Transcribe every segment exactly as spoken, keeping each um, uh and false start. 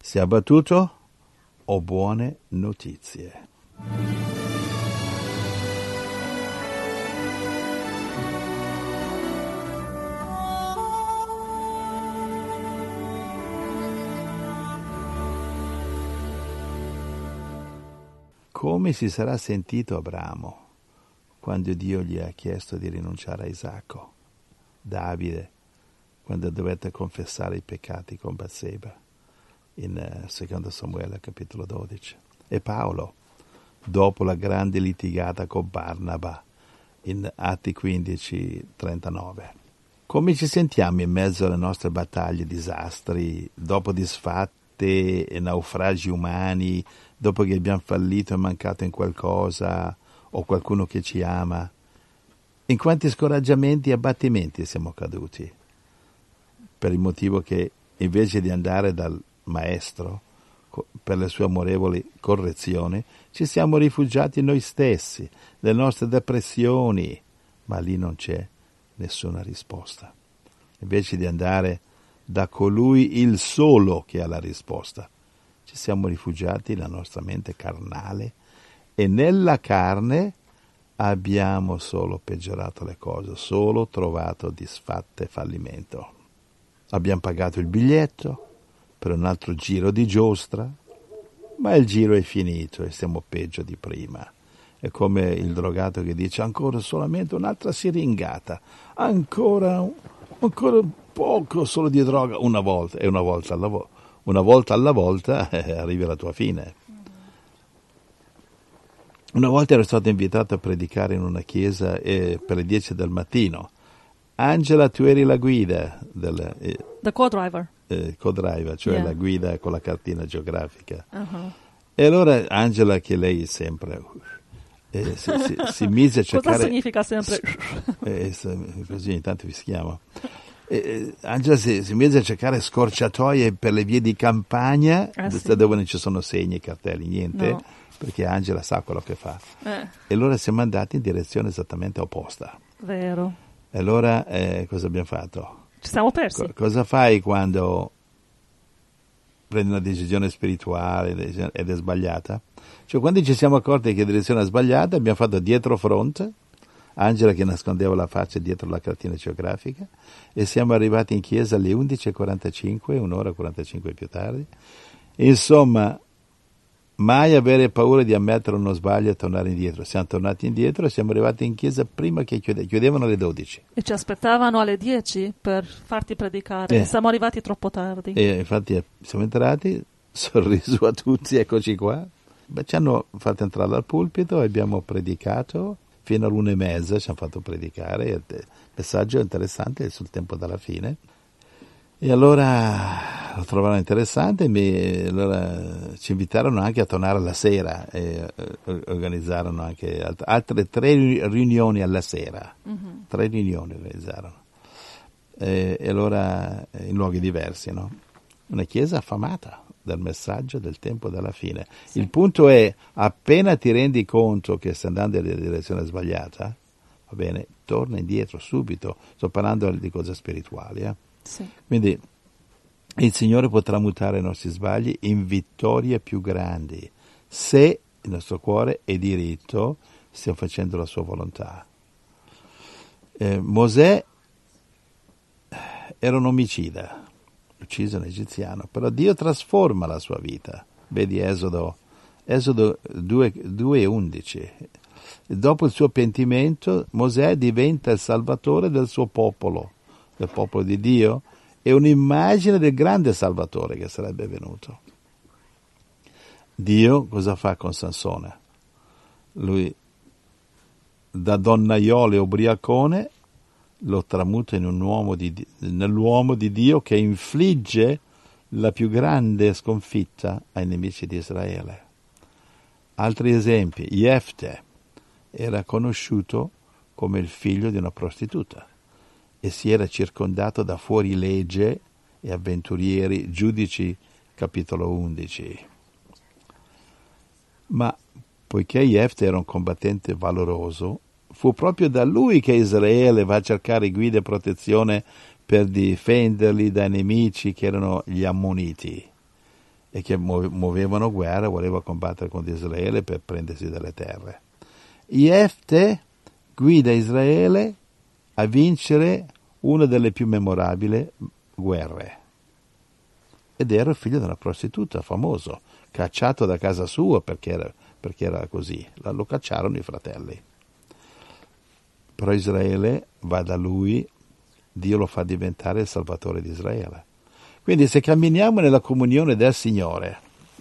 Si è abbattuto? Ho buone notizie. Come si sarà sentito Abramo quando Dio gli ha chiesto di rinunciare a Isacco? Davide, quando dovette confessare i peccati con Batseba, in uh, secondo Samuele capitolo dodici. E Paolo, dopo la grande litigata con Barnaba, in Atti quindici trentanove. Come ci sentiamo in mezzo alle nostre battaglie, disastri, dopo disfatte e naufragi umani, dopo che abbiamo fallito e mancato in qualcosa o qualcuno che ci ama? In quanti scoraggiamenti e abbattimenti siamo caduti? Per il motivo che invece di andare dal maestro per le sue amorevoli correzioni, ci siamo rifugiati noi stessi, le nostre depressioni, ma lì non c'è nessuna risposta. Invece di andare da colui il solo che ha la risposta, ci siamo rifugiati nella nostra mente carnale e nella carne abbiamo solo peggiorato le cose, solo trovato disfatte e fallimento. Abbiamo pagato il biglietto per un altro giro di giostra, ma il giro è finito e siamo peggio di prima. È come il drogato che dice ancora solamente un'altra siringata, ancora, ancora poco solo di droga, una volta, e una volta alla volta. Una volta alla volta eh, arrivi alla tua fine. Una volta ero stato invitato a predicare in una chiesa eh, per le dieci del mattino. Angela, tu eri la guida del eh, The co-driver. Eh, co-driver, cioè Yeah. la guida con la cartina geografica. Uh-huh. E allora Angela, che lei sempre eh, si, si, si mise a cercare... Cosa significa sempre? Eh, così ogni tanto vi schiamo. Eh, Angela si, si mise a cercare scorciatoie per le vie di campagna, Ah, sì. dove non ci sono segni, cartelli, niente, No. perché Angela sa quello che fa. Eh, E allora siamo andati in direzione esattamente opposta. vero. E allora eh, cosa abbiamo fatto? Ci siamo persi. Co- cosa fai quando prendi una decisione spirituale ed è sbagliata? Cioè, quando ci siamo accorti che la direzione è sbagliata, abbiamo fatto dietro fronte, Angela che nascondeva la faccia dietro la cartina geografica, e siamo arrivati in chiesa alle undici e quarantacinque, un'ora e quarantacinque più tardi. Insomma, mai avere paura di ammettere uno sbaglio e tornare indietro. Siamo tornati indietro e siamo arrivati in chiesa prima che chiude- chiudevano alle dodici. E ci aspettavano alle dieci per farti predicare. Eh. Siamo arrivati troppo tardi. E infatti eh, siamo entrati, sorriso a tutti, eccoci qua. Beh, ci hanno fatto entrare al pulpito e abbiamo predicato fino all'una e mezza, ci hanno fatto predicare. Il messaggio interessante sul tempo della fine. E allora lo trovarono interessante, mi, allora ci invitarono anche a tornare alla sera e eh, organizzarono anche alt- altre tre riunioni alla sera, Mhm. tre riunioni organizzarono, e, e allora eh, in luoghi diversi, no? Una chiesa affamata del messaggio del tempo della fine. Sì. Il punto è, appena ti rendi conto che stai andando nella direzione sbagliata, va bene, torna indietro subito. Sto parlando di cose spirituali, eh? Sì. Quindi il Signore potrà mutare i nostri sbagli in vittorie più grandi se il nostro cuore è diritto, stiamo facendo la sua volontà. Eh, Mosè era un omicida, ucciso un egiziano, però Dio trasforma la sua vita. Vedi Esodo, Esodo due e undici. Dopo il suo pentimento, Mosè diventa il salvatore del suo popolo, del popolo di Dio, è un'immagine del grande Salvatore che sarebbe venuto. Dio cosa fa con Sansone? Lui, da donnaiolo e ubriacone, lo tramuta in un uomo di, nell'uomo di Dio che infligge la più grande sconfitta ai nemici di Israele. Altri esempi: Jefte era conosciuto come il figlio di una prostituta e si era circondato da fuorilegge e avventurieri, Giudici capitolo undici. Ma poiché Jefte era un combattente valoroso, fu proprio da lui che Israele va a cercare guida e protezione per difenderli dai nemici che erano gli Ammoniti. e che muovevano guerra, voleva combattere contro Israele per prendersi delle terre. Jefte guida Israele a vincere una delle più memorabili guerre. Ed era il figlio di una prostituta, famoso, cacciato da casa sua perché era, perché era così. Lo cacciarono i fratelli. Però Israele va da lui, Dio lo fa diventare il Salvatore di Israele. Quindi se camminiamo nella comunione del Signore,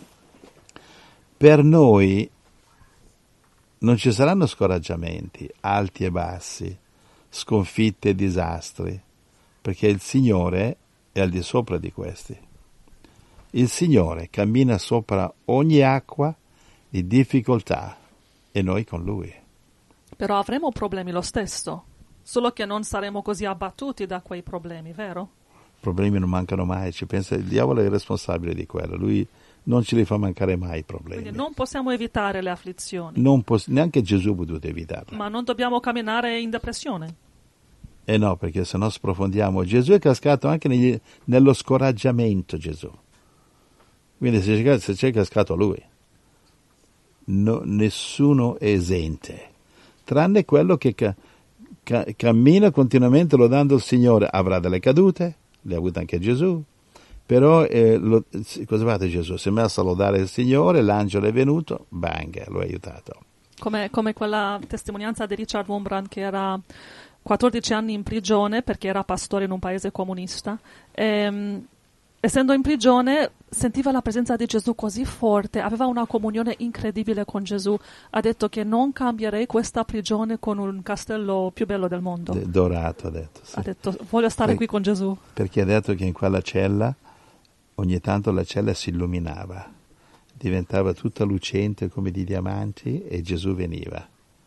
per noi non ci saranno scoraggiamenti, alti e bassi, sconfitte e disastri, perché il Signore è al di sopra di questi. Il Signore cammina sopra ogni acqua di difficoltà e noi con Lui. Però avremo problemi lo stesso, solo che non saremo così abbattuti da quei problemi, vero? Problemi non mancano mai, ci pensa, il diavolo è il responsabile di quello, lui non ce li fa mancare mai i problemi. Quindi non possiamo evitare le afflizioni. Non poss- neanche Gesù ha potuto evitarle. Ma non dobbiamo camminare in depressione. Eh no, perché se no sprofondiamo. Gesù è cascato anche negli, nello scoraggiamento, Gesù. Quindi se c'è, se c'è cascato lui, no, nessuno è esente, tranne quello che ca- ca- cammina continuamente lodando il Signore. Avrà delle cadute, le ha avute anche Gesù, però eh, lo, cosa ha fatto Gesù? Si è messo a lodare il Signore, l'angelo è venuto, bang, lo ha aiutato. Come, come quella testimonianza di Richard Wurmbrand che era quattordici anni in prigione perché era pastore in un paese comunista. E, essendo in prigione sentiva la presenza di Gesù così forte, aveva una comunione incredibile con Gesù. Ha detto che non cambierei questa prigione con un castello più bello del mondo. D- dorato, ha detto. Sì. Ha detto, voglio stare per, qui con Gesù. Perché ha detto che in quella cella, ogni tanto la cella si illuminava, diventava tutta lucente come di diamanti e Gesù veniva.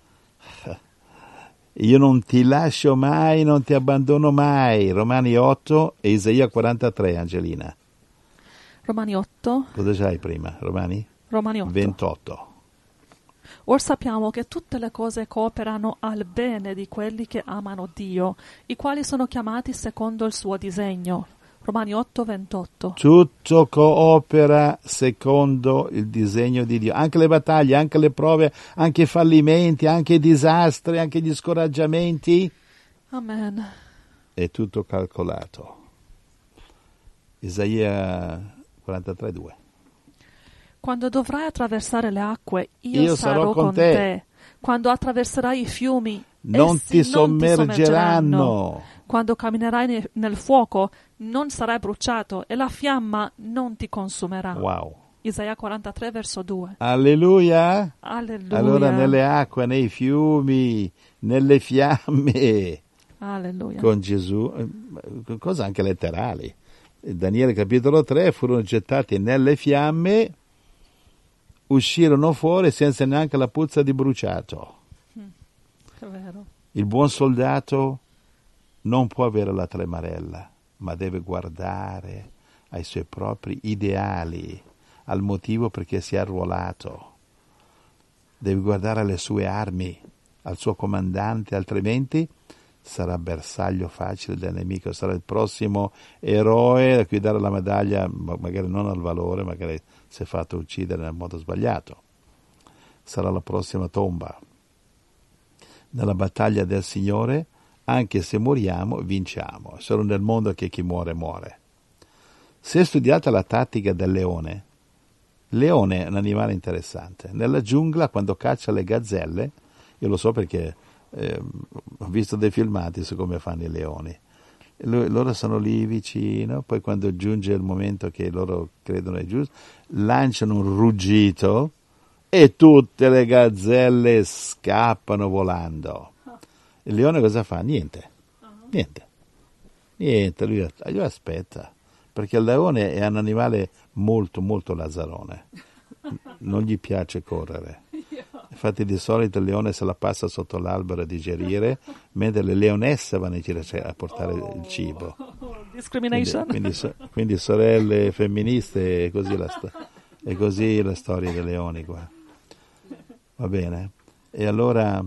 Io non ti lascio mai, non ti abbandono mai. Romani otto e Isaia quarantatré, Angelina. Romani otto. Cosa c'hai prima? Romani? Romani otto. ventotto. Or sappiamo che tutte le cose cooperano al bene di quelli che amano Dio, i quali sono chiamati secondo il suo disegno. Romani otto, ventotto. Tutto coopera secondo il disegno di Dio. Anche le battaglie, anche le prove, anche i fallimenti, anche i disastri, anche gli scoraggiamenti. Amen. È tutto calcolato. Isaia quarantatré, due. Quando dovrai attraversare le acque, io, Io sarò, sarò con con te. te. Quando attraverserai i fiumi, Non essi ti non ti sommergeranno. sommergeranno. Quando camminerai ne- nel fuoco, non sarai bruciato e la fiamma non ti consumerà. Wow. Isaia quarantatré, verso due. Alleluia. Alleluia. Allora nelle acque, nei fiumi, nelle fiamme, Alleluia. con Gesù, eh, cose anche letterali. Daniele capitolo tre, furono gettati nelle fiamme, uscirono fuori senza neanche la puzza di bruciato. Mm, è vero. Il buon soldato non può avere la tremarella, ma deve guardare ai suoi propri ideali, al motivo perché si è arruolato. Deve guardare alle sue armi, al suo comandante, altrimenti sarà bersaglio facile del nemico, sarà il prossimo eroe a cui dare la medaglia, magari non al valore, magari si è fatto uccidere nel modo sbagliato. Sarà la prossima tomba. Nella battaglia del Signore, anche se moriamo, vinciamo. Solo nel mondo che chi muore, muore. Se studiate la tattica del leone, il leone è un animale interessante. Nella giungla, quando caccia le gazzelle, io lo so perché eh, ho visto dei filmati su come fanno i leoni. L- loro sono lì vicino, poi quando giunge il momento che loro credono è giusto, lanciano un ruggito e tutte le gazzelle scappano volando. Il leone cosa fa? Niente. Niente. Niente, lui, lui aspetta. Perché il leone è un animale molto, molto lazzarone. Non gli piace correre. Infatti di solito il leone se la passa sotto l'albero a digerire, mentre le leonesse vanno in giro a portare Oh, il cibo. Discrimination. Quindi, quindi, quindi sorelle femministe, è così, la sto- è così la storia dei leoni qua. Va bene? E allora,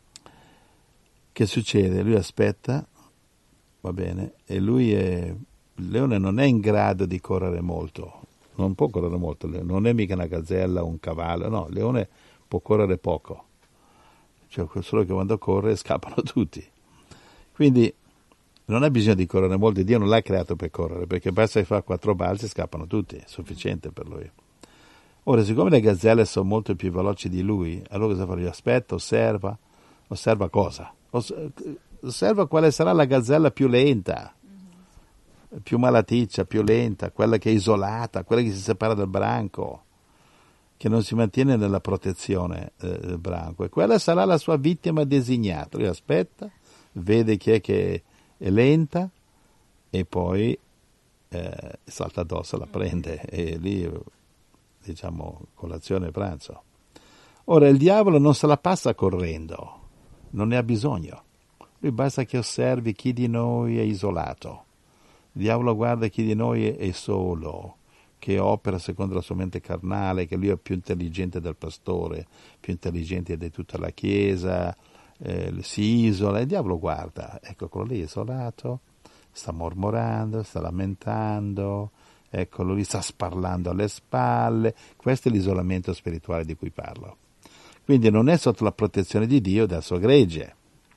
che succede? Lui aspetta, va bene, e lui è, il leone non è in grado di correre molto, non può correre molto, non è mica una gazzella o un cavallo, no, il leone può correre poco, cioè solo che quando corre scappano tutti. Quindi non ha bisogno di correre molto, Dio non l'ha creato per correre, perché basta che fa quattro balzi e scappano tutti, è sufficiente per lui. Ora, siccome le gazzelle sono molto più veloci di lui, allora cosa fa? Lui aspetta, osserva, osserva cosa? Osserva quale sarà la gazzella più lenta, più malaticcia, più lenta, quella che è isolata, quella che si separa dal branco, che non si mantiene nella protezione eh, del branco, e quella sarà la sua vittima designata. Lui aspetta, vede chi è che è lenta e poi eh, salta addosso, la prende e lì, diciamo, colazione e pranzo. Ora il diavolo non se la passa correndo, non ne ha bisogno. Lui basta che osservi chi di noi è isolato. Il diavolo guarda chi di noi è solo, che opera secondo la sua mente carnale, che lui è più intelligente del pastore, più intelligente di tutta la chiesa, eh, si isola. Il diavolo guarda, ecco, quello lì è isolato, sta mormorando, sta lamentando, eccolo lì, sta sparlando alle spalle. Questo è l'isolamento spirituale di cui parlo. Quindi non è sotto la protezione di Dio, del suo gregge.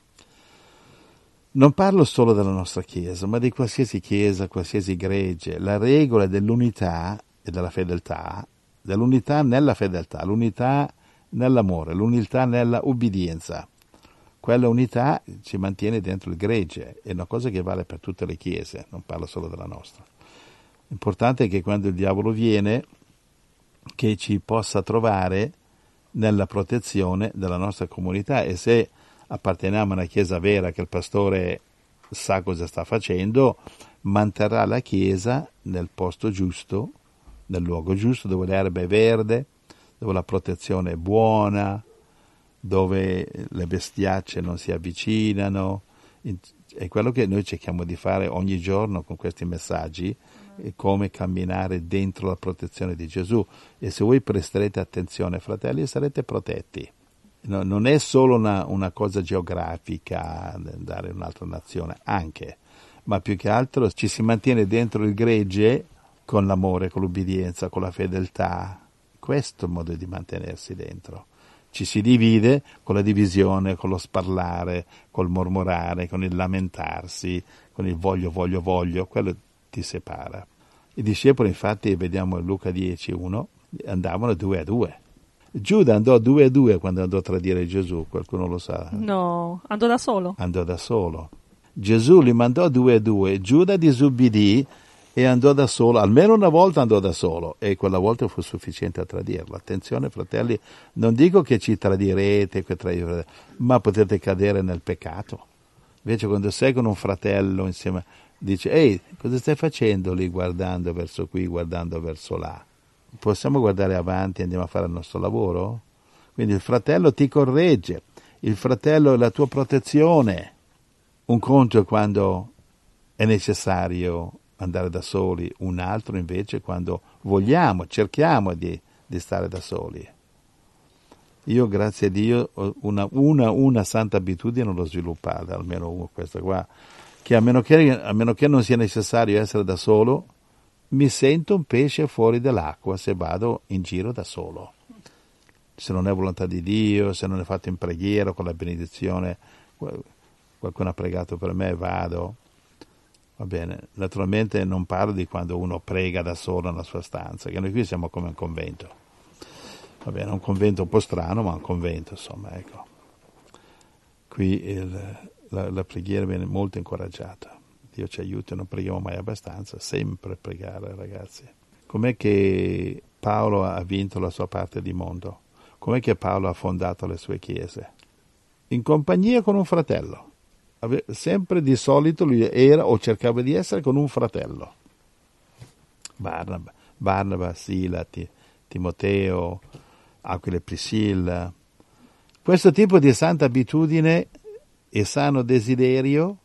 Non parlo solo della nostra Chiesa, ma di qualsiasi Chiesa, qualsiasi gregge. La regola dell'unità e della fedeltà, dell'unità nella fedeltà, l'unità nell'amore, l'unità nella ubbidienza. Quella unità ci mantiene dentro il gregge, è una cosa che vale per tutte le Chiese, non parlo solo della nostra. L'importante è che quando il diavolo viene, che ci possa trovare nella protezione della nostra comunità, e se apparteniamo a una chiesa vera che il pastore sa cosa sta facendo, manterrà la chiesa nel posto giusto, nel luogo giusto, dove l'erba è verde, dove la protezione è buona, dove le bestiacce non si avvicinano. È quello che noi cerchiamo di fare ogni giorno con questi messaggi, è come camminare dentro la protezione di Gesù. E se voi presterete attenzione, fratelli, sarete protetti. No, non è solo una, una cosa geografica, andare in un'altra nazione, anche, ma più che altro ci si mantiene dentro il gregge con l'amore, con l'ubbidienza, con la fedeltà. Questo è il modo di mantenersi dentro. Ci si divide con la divisione, con lo sparlare, col mormorare, con il lamentarsi, con il voglio, voglio, voglio, quello ti separa. I discepoli, infatti, vediamo in Luca dieci uno, andavano due a due. Giuda andò due a due quando andò a tradire Gesù, qualcuno lo sa? No, andò da solo. Andò da solo. Gesù li mandò due a due, Giuda disubbidì e andò da solo, almeno una volta andò da solo, e quella volta fu sufficiente a tradirlo. Attenzione, fratelli, non dico che ci tradirete, che tradirete, ma potete cadere nel peccato. Invece quando sei con un fratello insieme, dice, ehi, cosa stai facendo lì, guardando verso qui, guardando verso là? Possiamo guardare avanti e andiamo a fare il nostro lavoro? Quindi il fratello ti corregge, il fratello è la tua protezione. Un conto è quando è necessario andare da soli, un altro invece quando vogliamo, cerchiamo di, di stare da soli. Io, grazie a Dio, una, una, una santa abitudine l'ho sviluppata, almeno una, questa qua, che a meno che, a meno che non sia necessario essere da solo, mi sento un pesce fuori dall'acqua se vado in giro da solo. Se non è volontà di Dio, se non è fatto in preghiera con la benedizione, qualcuno ha pregato per me, vado. Va bene, naturalmente non parlo di quando uno prega da solo nella sua stanza, che noi qui siamo come un convento. Va bene, un convento un po' strano, ma un convento, insomma, ecco. Qui il, la, la preghiera viene molto incoraggiata. Dio ci aiuti, non preghiamo mai abbastanza, sempre pregare, ragazzi. Com'è che Paolo ha vinto la sua parte di mondo? Com'è che Paolo ha fondato le sue chiese? In compagnia con un fratello. Sempre di solito lui era o cercava di essere con un fratello. Barnaba, Barnaba Sila, Timoteo, Aquila e Priscilla. Questo tipo di santa abitudine e sano desiderio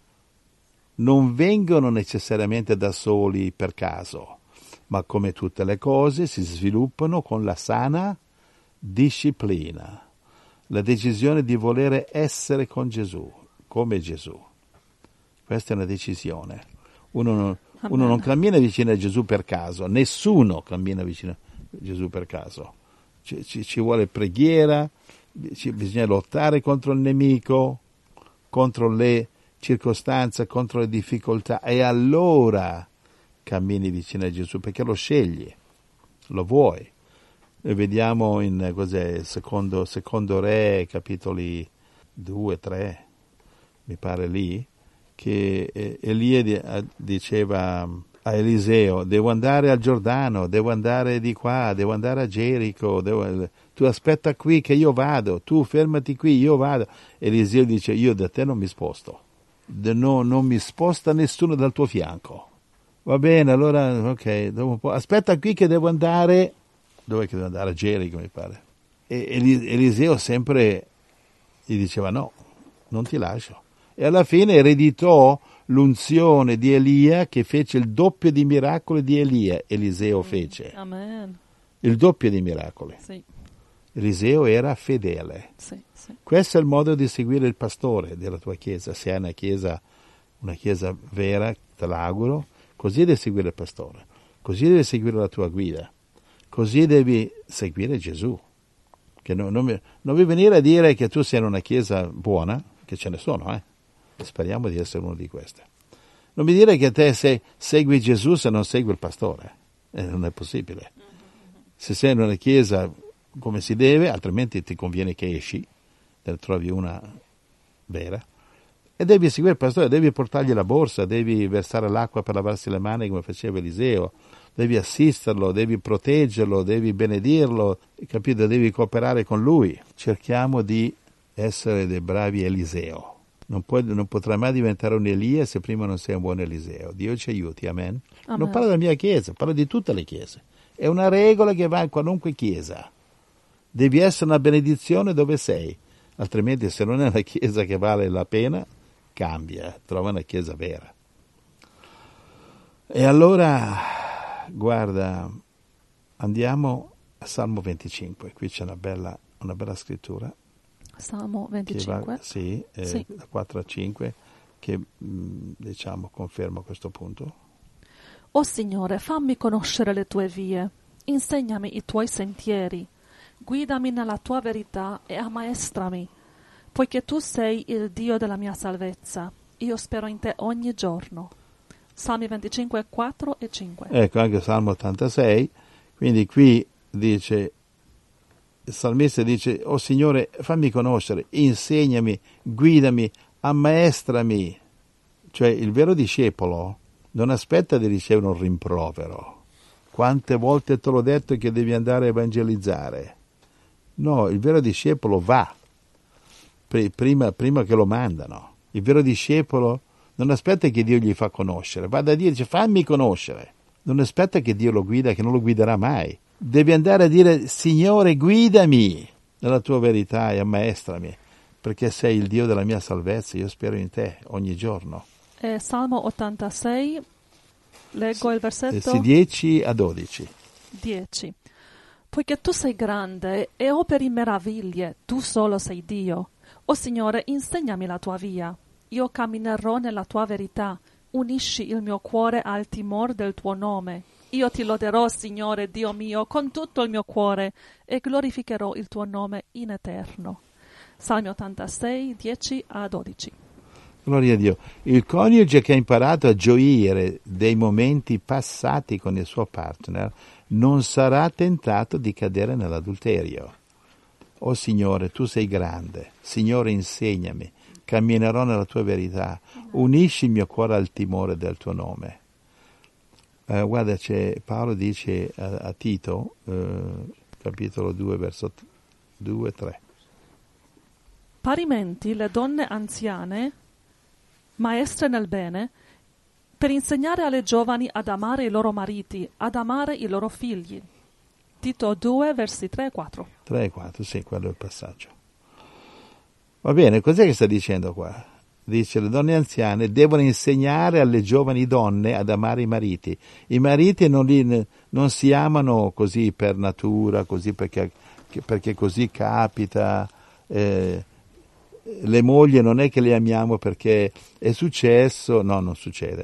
non vengono necessariamente da soli per caso, ma come tutte le cose si sviluppano con la sana disciplina, la decisione di volere essere con Gesù, come Gesù. Questa è una decisione. Uno non, Amen. Uno non cammina vicino a Gesù per caso, nessuno cammina vicino a Gesù per caso. Ci, ci, ci vuole preghiera, ci, bisogna lottare contro il nemico, contro le circostanze, contro le difficoltà, e allora cammini vicino a Gesù, perché lo scegli, lo vuoi. E vediamo in cos'è, secondo, secondo Re, capitoli due, tre, mi pare lì, che Elia diceva a Eliseo: devo andare al Giordano, devo andare di qua, devo andare a Gerico, devo... tu aspetta qui che io vado, tu fermati qui, io vado. Eliseo dice: io da te non mi sposto, no, non mi sposta nessuno dal tuo fianco. Va bene, allora, ok, dopo un po', aspetta qui che devo andare, dove che devo andare? A Gerico, mi pare. E Eliseo sempre gli diceva: no, non ti lascio. E alla fine ereditò l'unzione di Elia, che fece il doppio di miracoli di Elia. Eliseo fece Amen. il doppio di miracoli. Sì. Eliseo era fedele. Sì, sì. Questo è il modo di seguire il pastore della tua chiesa. Se hai una chiesa, una chiesa vera, te l'auguro, così devi seguire il pastore, così devi seguire la tua guida, così devi seguire Gesù. Che non, non, non vi venire a dire che tu sei in una chiesa buona, che ce ne sono, eh? Speriamo di essere uno di queste. Non mi dire che te sei, segui Gesù se non segui il pastore, eh, non è possibile. Se sei in una chiesa come si deve, altrimenti ti conviene che esci, te ne trovi una vera, e devi seguire il pastore, devi portargli la borsa, devi versare l'acqua per lavarsi le mani come faceva Eliseo, devi assisterlo, devi proteggerlo, devi benedirlo, capito? Devi cooperare con lui. Cerchiamo di essere dei bravi Eliseo. Non, puoi, non potrai mai diventare un Elia se prima non sei un buon Eliseo. Dio ci aiuti, amen. Amen. Non parlo della mia chiesa, parlo di tutte le chiese. È una regola che va in qualunque chiesa. Devi essere una benedizione dove sei, altrimenti se non è una chiesa che vale la pena, cambia, trova una chiesa vera. E allora, guarda, andiamo a Salmo venticinque, qui c'è una bella, una bella scrittura. Salmo venticinque. Va, sì, eh, sì. da quattro a cinque, che mh, diciamo conferma questo punto. O Signore, fammi conoscere le tue vie, insegnami i tuoi sentieri, guidami nella tua verità e ammaestrami, poiché tu sei il Dio della mia salvezza. Io spero in te ogni giorno. Salmi venticinque, quattro e cinque. Ecco, anche Salmo ottantasei, quindi qui dice, il salmista dice: oh Signore, fammi conoscere, insegnami, guidami, ammaestrami. Cioè il vero discepolo non aspetta di ricevere un rimprovero. Quante volte te l'ho detto che devi andare a evangelizzare? No, il vero discepolo va, prima, prima che lo mandano. Il vero discepolo non aspetta che Dio gli fa conoscere, va da Dio e dice: fammi conoscere. Non aspetta che Dio lo guida, che non lo guiderà mai. Devi andare a dire: Signore, guidami nella tua verità e ammaestrami, perché sei il Dio della mia salvezza, io spero in te ogni giorno. Eh, Salmo ottantasei, leggo il versetto sì, dieci a dodici. dieci. Poiché tu sei grande e operi meraviglie, tu solo sei Dio. O Signore, insegnami la tua via. Io camminerò nella tua verità. Unisci il mio cuore al timore del tuo nome. Io ti loderò, Signore, Dio mio, con tutto il mio cuore e glorificherò il tuo nome in eterno. Salmi ottantasei, dieci a dodici. Gloria a Dio. Il coniuge che ha imparato a gioire dei momenti passati con il suo partner non sarà tentato di cadere nell'adulterio. Oh Signore, tu sei grande. Signore, insegnami. Camminerò nella tua verità. Unisci il mio cuore al timore del tuo nome. Uh, guarda, c'è, Paolo dice a, a Tito, uh, capitolo due, verso due tre. Parimenti le donne anziane, maestre nel bene, per insegnare alle giovani ad amare i loro mariti, ad amare i loro figli. Tito due, versi tre e quattro. tre e quattro, sì, quello è il passaggio. Va bene, cos'è che sta dicendo qua? Dice: le donne anziane devono insegnare alle giovani donne ad amare i mariti. I mariti non, li, non si amano così per natura, così perché, perché così capita. Eh, le mogli non è che le amiamo perché è successo, no, non succede.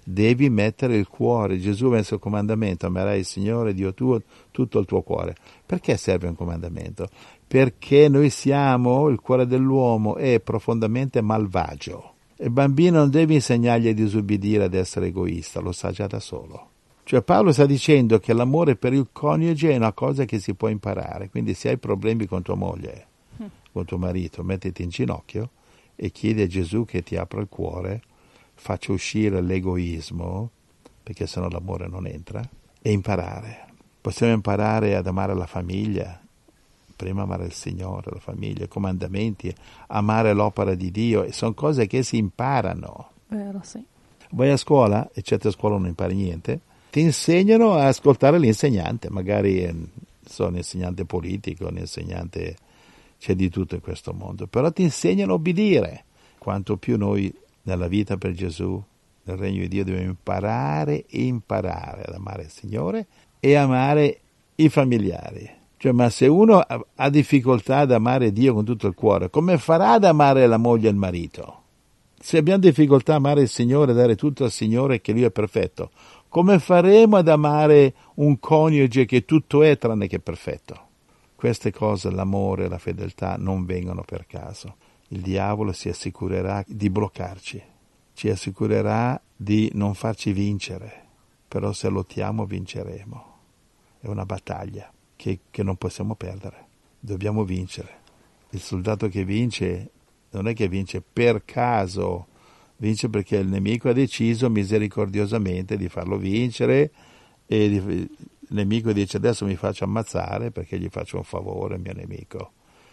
devi mettere il cuore. Gesù ha messo il comandamento: amerai il Signore Dio tuo tutto il tuo cuore. Perché serve un comandamento? Perché noi siamo, il cuore dell'uomo è profondamente malvagio. Il bambino non devi insegnargli a disobbedire, ad essere egoista, lo sa già da solo. Cioè Paolo sta dicendo che l'amore per il coniuge è una cosa che si può imparare. Quindi se hai problemi con tua moglie, mm. con tuo marito, mettiti in ginocchio e chiedi a Gesù che ti apra il cuore, faccia uscire l'egoismo, perché sennò l'amore non entra, e imparare. Possiamo imparare ad amare la famiglia, prima amare il Signore, la famiglia, i comandamenti, amare l'opera di Dio, e sono cose che si imparano. Vero, sì. Vai a scuola, e certe scuole non impari niente, ti insegnano a ascoltare l'insegnante, magari sono un insegnante politico, un insegnante, c'è di tutto in questo mondo, però ti insegnano a obbedire. Quanto più noi nella vita per Gesù, nel regno di Dio, dobbiamo imparare e imparare ad amare il Signore e amare i familiari. Cioè, ma se uno ha difficoltà ad amare Dio con tutto il cuore, come farà ad amare la moglie e il marito? Se abbiamo difficoltà ad amare il Signore, dare tutto al Signore, che Lui è perfetto, come faremo ad amare un coniuge che tutto è tranne che perfetto? Queste cose, l'amore, la fedeltà, non vengono per caso. Il diavolo si assicurerà di bloccarci, ci assicurerà di non farci vincere, però se lottiamo vinceremo. È una battaglia che, che non possiamo perdere, dobbiamo vincere. Il soldato che vince non è che vince per caso, vince perché il nemico ha deciso misericordiosamente di farlo vincere, e di, il nemico dice: adesso mi faccio ammazzare perché gli faccio un favore al mio nemico.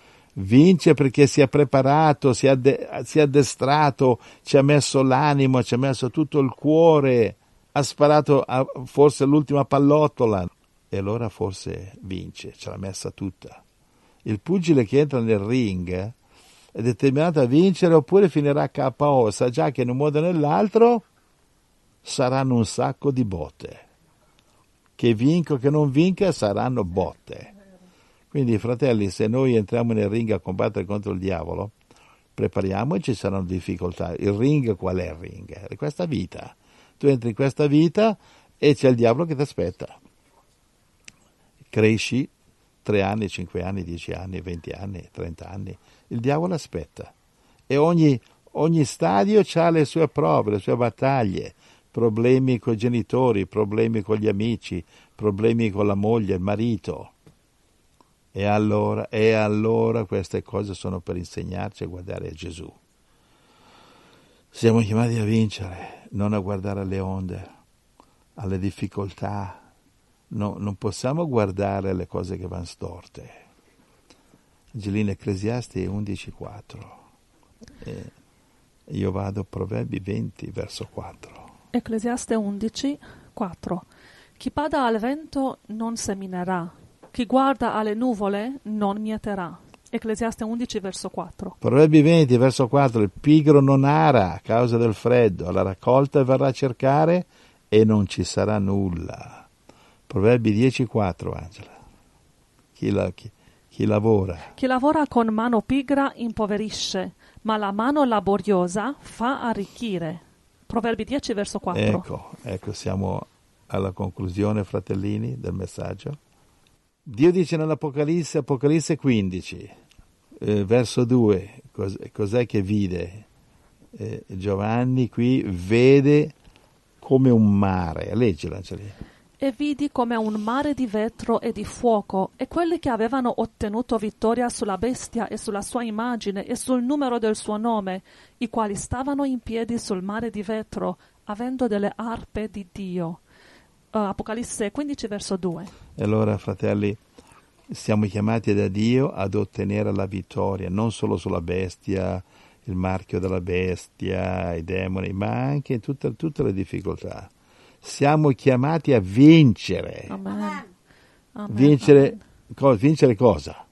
Vince perché si è preparato, si è, adde, si è addestrato, ci ha messo l'animo, ci ha messo tutto il cuore, ha sparato a, forse l'ultima pallottola, e allora forse vince, ce l'ha messa tutta. Il pugile che entra nel ring è determinato a vincere oppure finirà K O, sa già che in un modo o nell'altro saranno un sacco di botte. Che vinca o che non vinca saranno botte. Quindi, fratelli, se noi entriamo nel ring a combattere contro il diavolo, prepariamoci, ci saranno difficoltà. Il ring, qual è il ring? È questa vita. Tu entri in questa vita e c'è il diavolo che ti aspetta. Cresci tre anni, cinque anni, dieci anni, venti anni, trenta anni. Il diavolo aspetta. E ogni, ogni stadio ha le sue prove, le sue battaglie. Problemi con i genitori, problemi con gli amici, problemi con la moglie, il marito. E allora, e allora queste cose sono per insegnarci a guardare a Gesù. Siamo chiamati a vincere, non a guardare alle onde, alle difficoltà. No, non possiamo guardare le cose che vanno storte. Angelina, Ecclesiasti undici quattro. E io vado a Proverbi venti, verso quattro. Ecclesiaste undici quattro. Chi bada al vento non seminerà, chi guarda alle nuvole non mieterà. Ecclesiaste undici, verso quattro. Proverbi venti, verso quattro. Il pigro non ara a causa del freddo, alla raccolta verrà a cercare e non ci sarà nulla. Proverbi dieci quattro, Angela. Chi, la, chi, chi lavora. Chi lavora con mano pigra impoverisce, ma la mano laboriosa fa arricchire. Proverbi dieci, verso quattro. Ecco, ecco, siamo alla conclusione, fratellini, del messaggio. Dio dice nell'Apocalisse, Apocalisse quindici, eh, verso due, cos- cos'è che vide? Eh, Giovanni qui vede come un mare. Leggila, Angelina. E vidi come un mare di vetro e di fuoco, e quelli che avevano ottenuto vittoria sulla bestia e sulla sua immagine e sul numero del suo nome, i quali stavano in piedi sul mare di vetro, avendo delle arpe di Dio. Uh, Apocalisse quindici, verso due. E allora, fratelli, siamo chiamati da Dio ad ottenere la vittoria, non solo sulla bestia, il marchio della bestia, i demoni, ma anche in tutte, tutte le difficoltà. Siamo chiamati a vincere. Amen. Amen. Vincere, co- vincere cosa?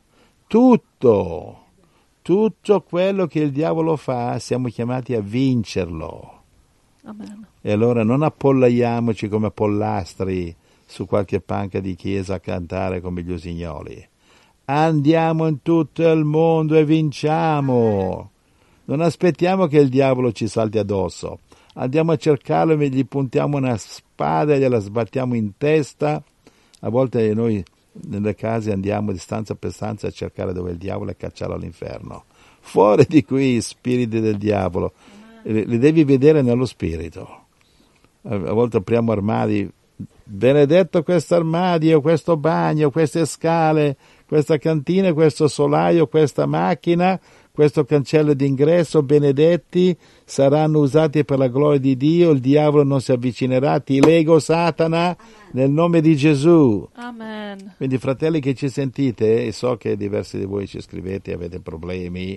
Tutto. Tutto quello che il diavolo fa, siamo chiamati a vincerlo. Amen. E allora non appollaiamoci come pollastri su qualche panca di chiesa a cantare come gli usignoli. Andiamo in tutto il mondo e vinciamo. Non aspettiamo che il diavolo ci salti addosso. andiamo a cercarlo e gli puntiamo una spada e gliela sbattiamo in testa. A volte noi nelle case andiamo di stanza per stanza a cercare dove è il diavolo e cacciarlo all'inferno. Fuori di qui, spiriti del diavolo, li devi vedere nello spirito. A volte apriamo armadi, benedetto questo armadio, questo bagno, queste scale, questa cantina, questo solaio, questa macchina, questo cancello d'ingresso, benedetti, saranno usati per la gloria di Dio, il diavolo non si avvicinerà, ti lego Satana nel nome di Gesù. Amen. Quindi fratelli che ci sentite, e so che diversi di voi ci scrivete e avete problemi,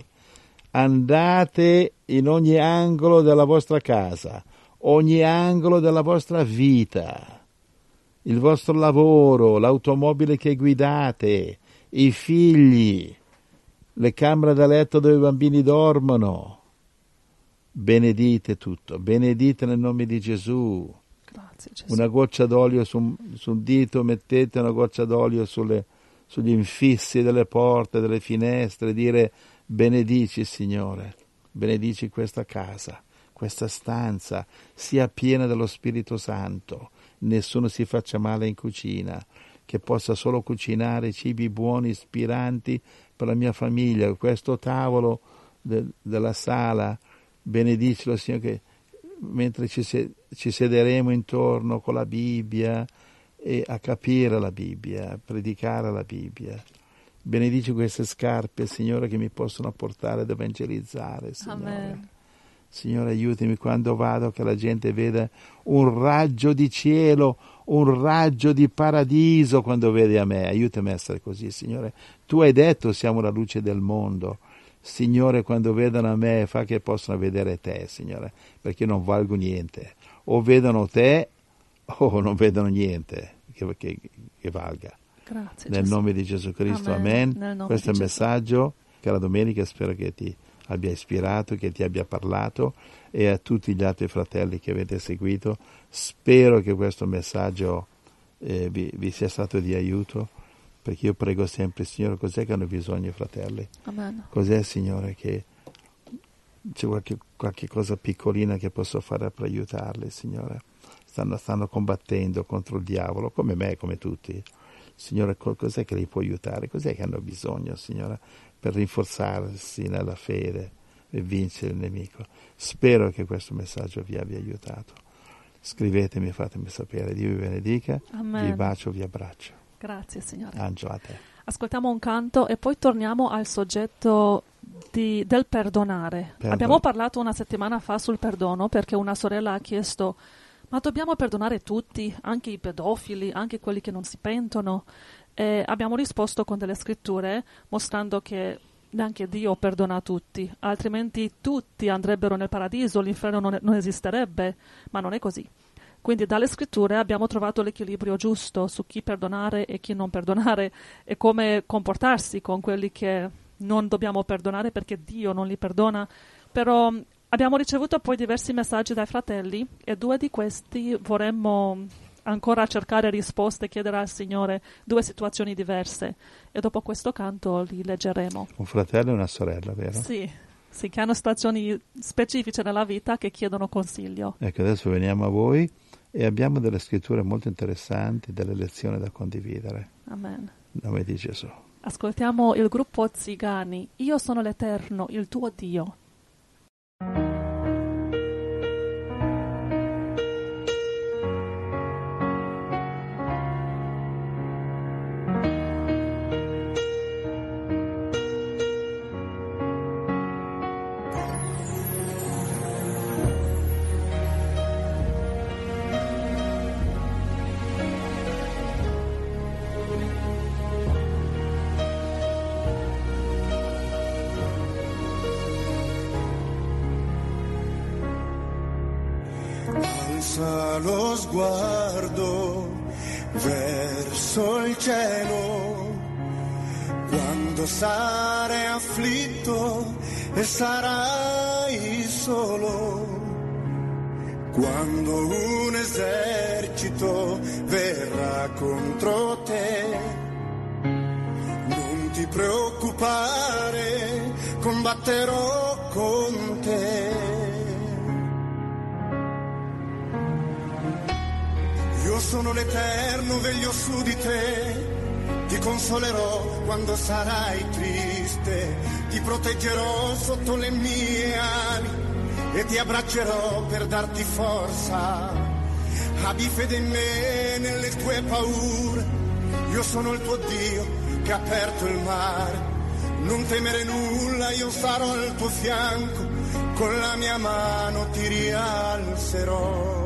andate in ogni angolo della vostra casa, ogni angolo della vostra vita, il vostro lavoro, l'automobile che guidate, i figli, le camere da letto dove i bambini dormono. Benedite tutto, benedite nel nome di Gesù. Grazie, Gesù. Una goccia d'olio su, sul dito, mettete una goccia d'olio sulle, sugli infissi delle porte, delle finestre, dire benedici Signore, benedici questa casa, questa stanza, sia piena dello Spirito Santo, nessuno si faccia male in cucina, che possa solo cucinare cibi buoni, ispiranti per la mia famiglia, questo tavolo de, della sala, benedicilo Signore, che mentre ci, ci siederemo intorno con la Bibbia e a capire la Bibbia, a predicare la Bibbia. Benedici queste scarpe, Signore, che mi possono portare ad evangelizzare, Signore. Amen. Signore, aiutami quando vado, che la gente veda un raggio di cielo, un raggio di paradiso quando vede a me. Aiutami a essere così, Signore. Tu hai detto siamo la luce del mondo. Signore, quando vedono a me, fa che possano vedere te, Signore, perché io non valgo niente. O vedono te o non vedono niente che, che, che valga. Grazie, Nel Gesù. nome di Gesù Cristo, amen. amen. Questo è il Gesù. messaggio che la domenica spero che ti abbia ispirato, che ti abbia parlato, e a tutti gli altri fratelli che avete seguito. Spero che questo messaggio eh, vi, vi sia stato di aiuto, perché io prego sempre, Signore, cos'è che hanno bisogno i fratelli? Amen. Cos'è, Signore, che c'è qualche, qualche cosa piccolina che posso fare per aiutarli, Signore? Stanno, stanno combattendo contro il diavolo, come me, come tutti. Signore, cos'è che li può aiutare? Cos'è che hanno bisogno, Signore, per rinforzarsi nella fede e vincere il nemico? Spero che questo messaggio vi abbia aiutato. Scrivetemi, fatemi sapere. Dio vi benedica. Amen. Vi bacio, vi abbraccio. Grazie, Signore. Angelo, a te. Ascoltiamo un canto e poi torniamo al soggetto di, del perdonare. Perdon- Abbiamo parlato una settimana fa sul perdono perché una sorella ha chiesto: ma dobbiamo perdonare tutti, anche i pedofili, anche quelli che non si pentono? E abbiamo risposto con delle scritture mostrando che neanche Dio perdona tutti, altrimenti tutti andrebbero nel paradiso, l'inferno non, non esisterebbe, ma non è così. Quindi dalle scritture abbiamo trovato l'equilibrio giusto su chi perdonare e chi non perdonare e come comportarsi con quelli che non dobbiamo perdonare perché Dio non li perdona. Però abbiamo ricevuto poi diversi messaggi dai fratelli e due di questi vorremmo ancora cercare risposte, chiedere al Signore due situazioni diverse e dopo questo canto li leggeremo. Un fratello e una sorella, vero? Sì, sì, che hanno situazioni specifiche nella vita che chiedono consiglio. Ecco, adesso veniamo a voi e abbiamo delle scritture molto interessanti, delle lezioni da condividere. Amen. In nome di Gesù. Ascoltiamo il gruppo Zigani. Io sono l'Eterno, il tuo Dio. Alza lo sguardo verso il cielo, quando sarai afflitto e sarai solo, quando un esercito verrà contro te. Non ti preoccupare, combatterò con te. sono l'Eterno, veglio su di te. Ti consolerò quando sarai triste, ti proteggerò sotto le mie ali e ti abbraccerò per darti forza. Abbi fede in me nelle tue paure, io sono il tuo Dio che ha aperto il mare. Non temere nulla, io sarò al tuo fianco, con la mia mano ti rialzerò.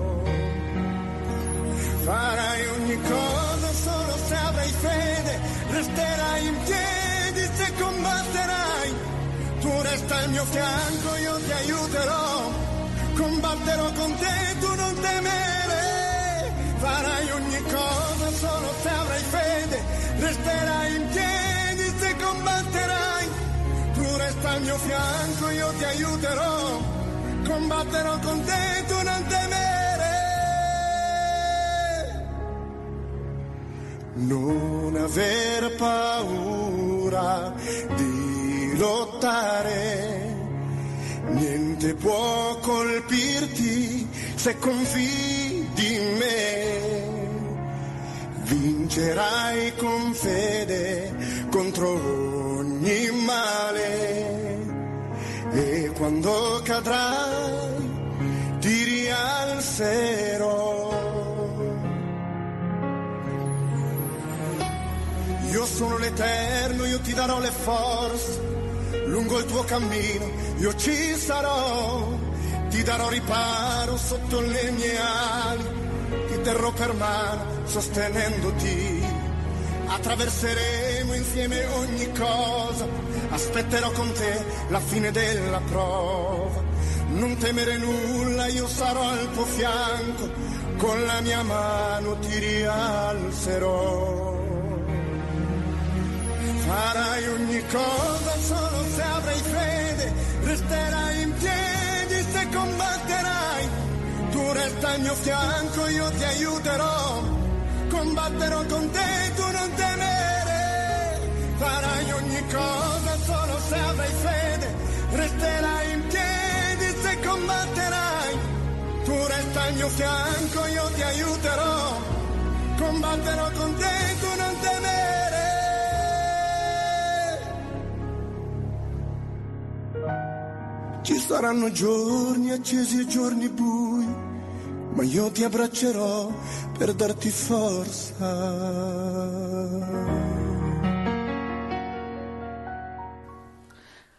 Farai ogni cosa solo se avrai fede, resterai in piedi se combatterai. Tu resta al mio fianco, io ti aiuterò, combatterò con te, tu non temere. Farai ogni cosa solo se avrai fede, resterai in piedi se combatterai. Tu resta al mio fianco, io ti aiuterò, combatterò con te, tu non temere. Non aver paura di lottare, niente può colpirti se confidi in me. Vincerai con fede contro ogni male e quando cadrai ti rialzerò. Io sono l'Eterno, io ti darò le forze, lungo il tuo cammino io ci sarò, ti darò riparo sotto le mie ali, ti terrò per mano sostenendoti, attraverseremo insieme ogni cosa, aspetterò con te la fine della prova, non temere nulla, io sarò al tuo fianco, con la mia mano ti rialzerò. Farai ogni cosa solo se avrai fede, resterai in piedi se combatterai. Tu resta al mio fianco, io ti aiuterò, combatterò con te, tu non temere. Farai ogni cosa solo se avrai fede, resterai in piedi se combatterai. Tu resta al mio fianco, io ti aiuterò, combatterò con te, tu non temere. Ci saranno giorni accesi e giorni bui, ma io ti abbraccerò per darti forza.